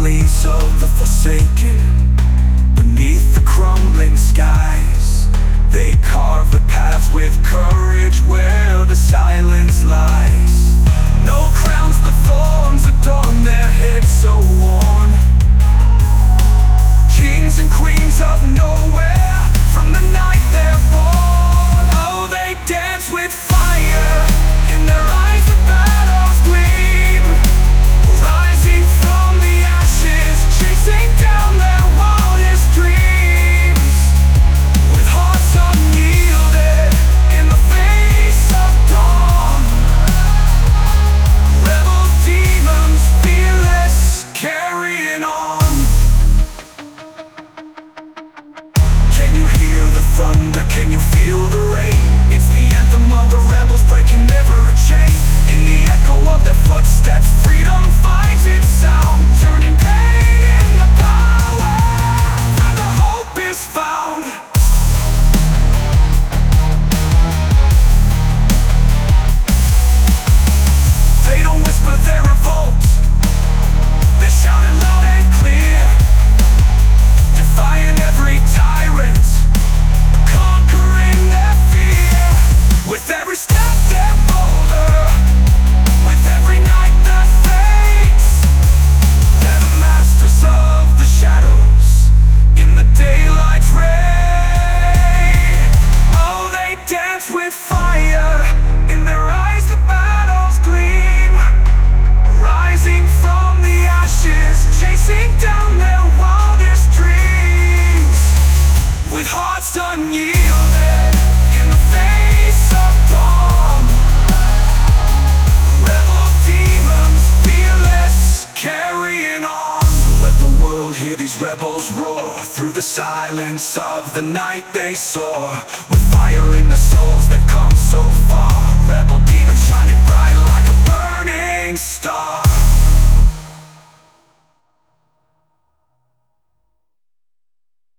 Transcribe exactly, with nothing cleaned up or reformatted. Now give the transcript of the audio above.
families of the forsaken. Beneath the crumbling skies, they carve the paths with courage where the silence lies. No crowns but thorns adorn their heads so worn. Kings and queens of nowhere, from the night they're born. Oh, they dance with fire in their eyes, the battles gleam. Rising from the ashes, chasing down their wildest dreams. With hearts unyielded in the face of dawn. Rebel demons fearless, carrying on. Can you hear the thunder? Can you feel the rain? It's the anthem of the rebels breaking every chain. In the echo of their footsteps, freedom finds its sound, turning pain into power, and the hope is found. They don't whisper their revolt, they're shouting loud and clear, defying every tyrant, conquering their fear. With every step they're bolder, with every night that fades. They're the masters of the shadows in the daylight's ray. Oh, they dance with fire in their eyes, the battles gleam. Rising from the ashes, chasing down their wildest dreams. With hearts unyielded in the face of dawn. Rebel demons fearless, carrying on. Let the world hear these rebels roar. Through the silence of the night they soar. With fire in their souls that come so